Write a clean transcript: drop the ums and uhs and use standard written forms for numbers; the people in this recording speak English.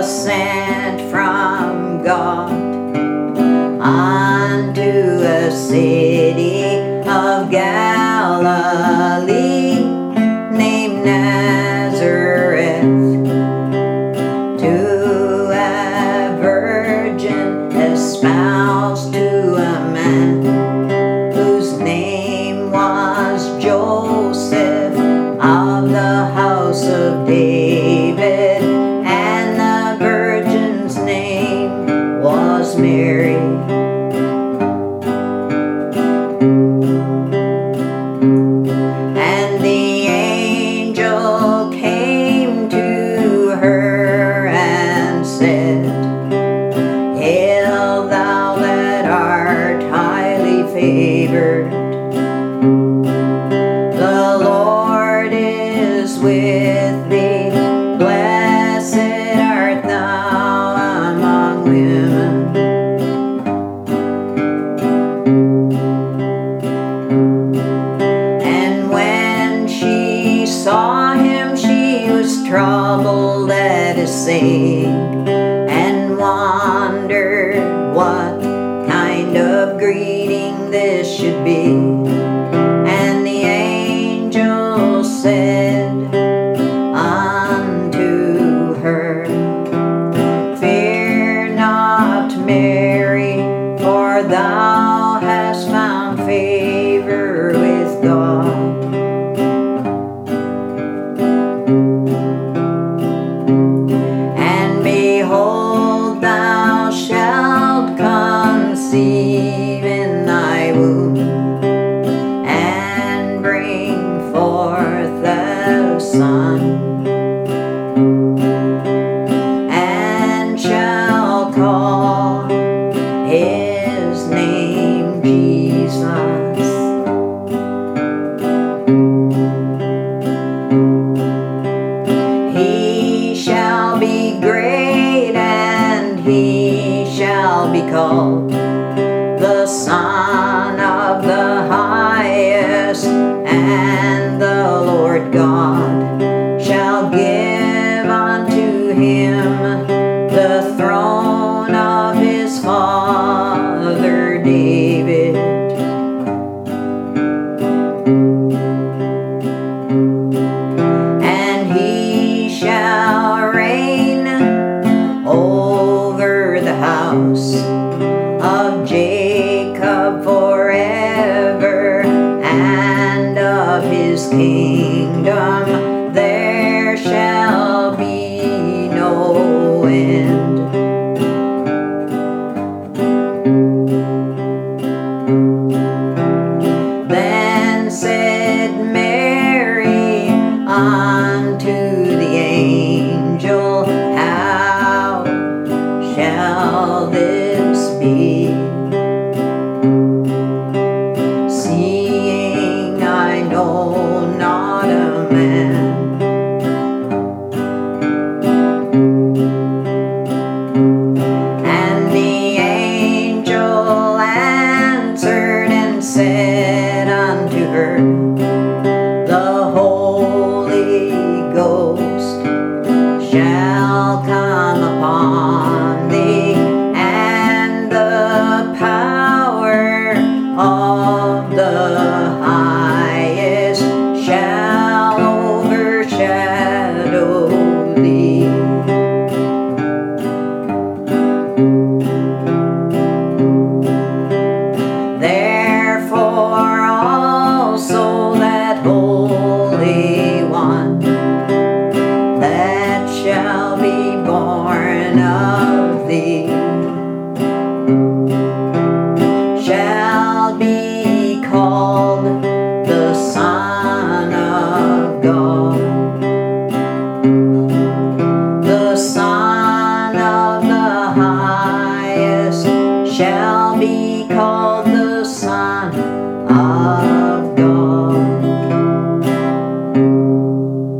was sent from God unto a city of Galilee named Nazareth, to a virgin espoused to a man whose name was Joseph, of the house of David, and the virgin's name was Mary. And the angel came to her and said, Hail, thou that art highly favored, the Lord is with thee. Blessed art thou among women. And when she saw him, she was troubled at his saying, and wondered what kind of greeting this should be. And the angel said unto her, Fear not, Mary, for thou hast found favor with God. And behold, thou shalt conceive in thy womb, and bring forth a son, and shall call his name Jesus. He shall be great, and he shall be called the Son of the Highest, and the Lord God shall give unto him the throne of his father David, and he shall reign over the house of Jacob forever, and of his kingdom there shall be no end. Then said Mary unto the angel, How shall this be, seeing I know not a man? And the angel answered and said unto her, The Holy Ghost shall come upon thee, and the power of the Highest shall overshadow thee. Therefore also that Holy One that shall